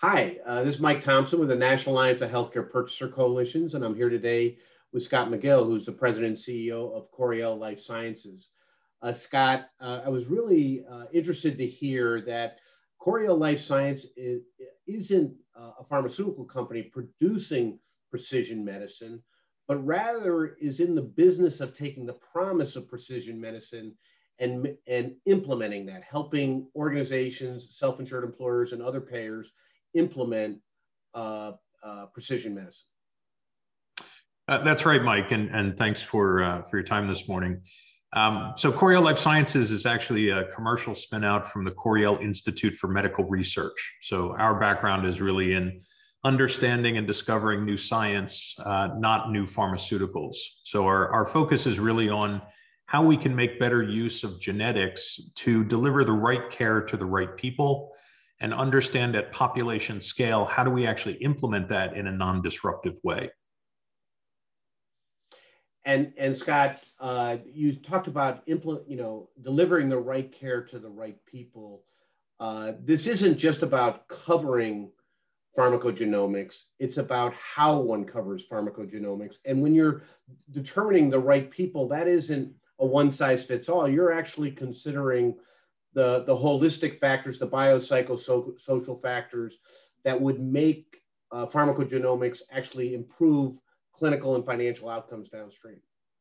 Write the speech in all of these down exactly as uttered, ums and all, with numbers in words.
Hi, uh, this is Mike Thompson with the National Alliance of Healthcare Purchaser Coalitions, and I'm here today with Scott McGill, who's the president and C E O of Coriell Life Sciences. Uh, Scott, uh, I was really uh, interested to hear that Coriell Life Science is, isn't uh, a pharmaceutical company producing precision medicine, but rather is in the business of taking the promise of precision medicine and, and implementing that, helping organizations, self-insured employers, and other payers implement uh, uh, precision medicine. Uh, that's right, Mike, and, and thanks for, uh, for your time this morning. Um, so Coriell Life Sciences is actually a commercial spinout from the Coriell Institute for Medical Research. So our background is really in understanding and discovering new science, uh, not new pharmaceuticals. So our, our focus is really on how we can make better use of genetics to deliver the right care to the right people and understand at population scale, how do we actually implement that in a non-disruptive way? And, and Scott, uh, you talked about impl- you know, delivering the right care to the right people. Uh, this isn't just about covering pharmacogenomics, it's about how one covers pharmacogenomics. And when you're determining the right people, that isn't a one size fits all. You're actually considering the, the holistic factors, the biopsychosocial factors that would make uh, pharmacogenomics actually improve clinical and financial outcomes downstream.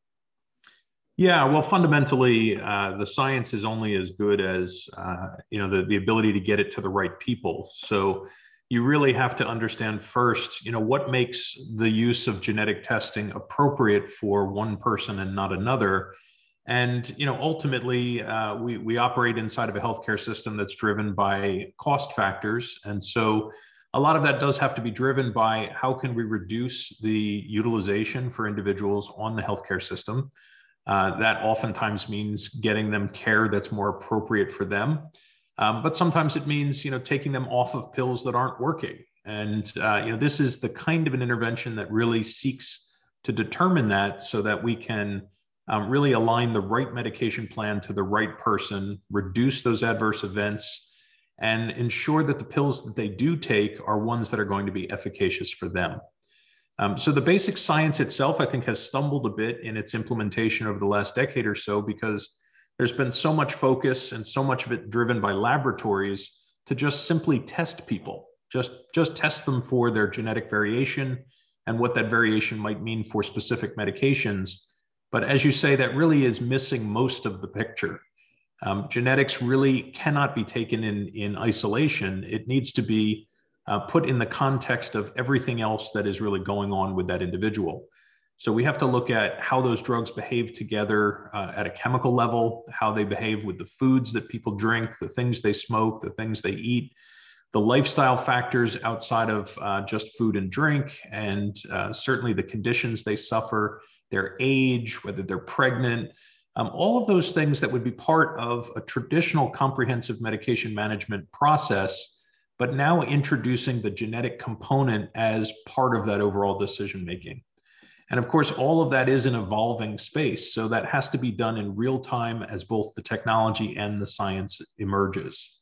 Yeah, well, fundamentally, uh, the science is only as good as uh, you know the, the ability to get it to the right people. So you really have to understand first, you know, what makes the use of genetic testing appropriate for one person and not another. And you know, ultimately, uh, we we operate inside of a healthcare system that's driven by cost factors, and so a lot of that does have to be driven by how can we reduce the utilization for individuals on the healthcare system. Uh, that oftentimes means getting them care that's more appropriate for them, um, but sometimes it means you know taking them off of pills that aren't working. And uh, you know, this is the kind of an intervention that really seeks to determine that, so that we can Um, really align the right medication plan to the right person, reduce those adverse events, and ensure that the pills that they do take are ones that are going to be efficacious for them. Um, so the basic science itself, I think, has stumbled a bit in its implementation over the last decade or so, because there's been so much focus and so much of it driven by laboratories to just simply test people, just, just test them for their genetic variation and what that variation might mean for specific medications. But as you say, that really is missing most of the picture. Um, genetics really cannot be taken in, in isolation. It needs to be uh, put in the context of everything else that is really going on with that individual. So we have to look at how those drugs behave together uh, at a chemical level, how they behave with the foods that people drink, the things they smoke, the things they eat, the lifestyle factors outside of uh, just food and drink, and uh, certainly the conditions they suffer, their age, whether they're pregnant, um, all of those things that would be part of a traditional comprehensive medication management process, but now introducing the genetic component as part of that overall decision making. And of course, all of that is an evolving space, so that has to be done in real time as both the technology and the science emerges.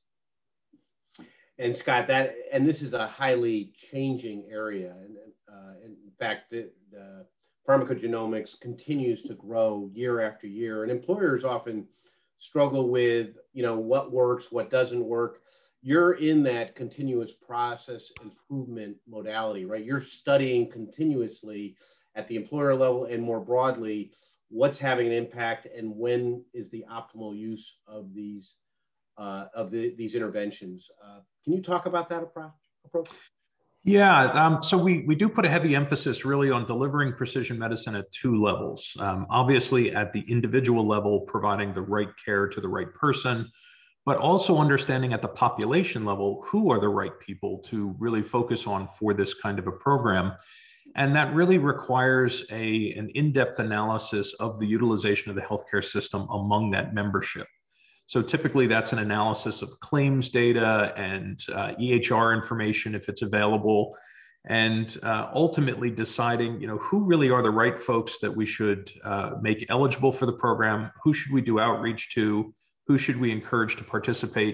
And Scott, that and this is a highly changing area, and uh, in fact, the, the pharmacogenomics continues to grow year after year, and employers often struggle with, you know, what works, what doesn't work. You're in that continuous process improvement modality, right? You're studying continuously at the employer level and more broadly, what's having an impact and when is the optimal use of these uh, of the, these interventions. Uh, can you talk about that approach? Yeah, um, so we, we do put a heavy emphasis really on delivering precision medicine at two levels. Um, obviously, at the individual level, providing the right care to the right person, but also understanding at the population level, who are the right people to really focus on for this kind of a program. And that really requires a, an in-depth analysis of the utilization of the healthcare system among that membership. So typically that's an analysis of claims data and uh, E H R information if it's available, and uh, ultimately deciding, you know, who really are the right folks that we should uh, make eligible for the program, who should we do outreach to, who should we encourage to participate,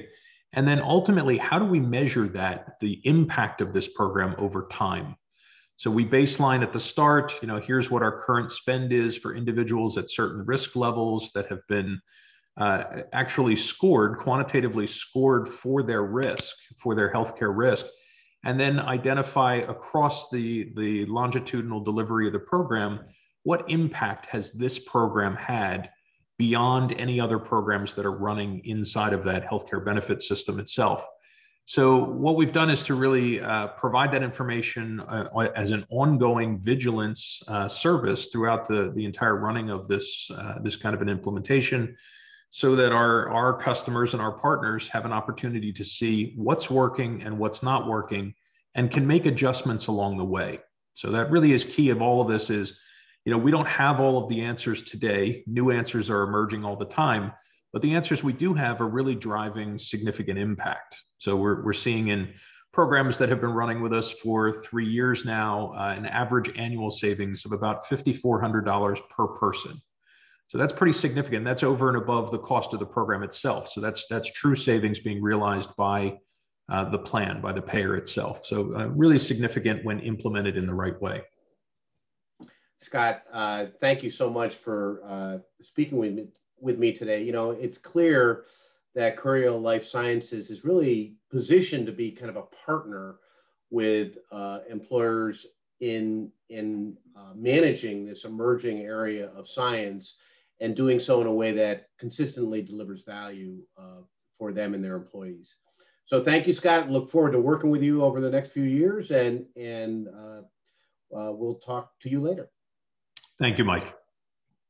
And then ultimately, how do we measure that, the impact of this program over time? So we baseline at the start, you know, here's what our current spend is for individuals at certain risk levels that have been uh, actually scored, quantitatively scored for their risk, for their healthcare risk, and then identify across the, the longitudinal delivery of the program, what impact has this program had beyond any other programs that are running inside of that healthcare benefit system itself. So what we've done is to really uh, provide that information uh, as an ongoing vigilance uh, service throughout the, the entire running of this, uh, this kind of an implementation, so that our, our customers and our partners have an opportunity to see what's working and what's not working and can make adjustments along the way. So that really is key of all of this is, you know, we don't have all of the answers today. New answers are emerging all the time, but the answers we do have are really driving significant impact. So we're, we're seeing in programs that have been running with us for three years now, uh, an average annual savings of about five thousand four hundred dollars per person. So that's pretty significant. That's over and above the cost of the program itself. So that's, that's true savings being realized by uh, the plan, by the payer itself. So uh, really significant when implemented in the right way. Scott, uh, thank you so much for uh, speaking with me, with me today. You know, it's clear that Curiel Life Sciences is really positioned to be kind of a partner with uh, employers in, in uh, managing this emerging area of science and doing so in a way that consistently delivers value uh, for them and their employees. So thank you, Scott. Look forward to working with you over the next few years, and, and uh, uh, we'll talk to you later. Thank you, Mike.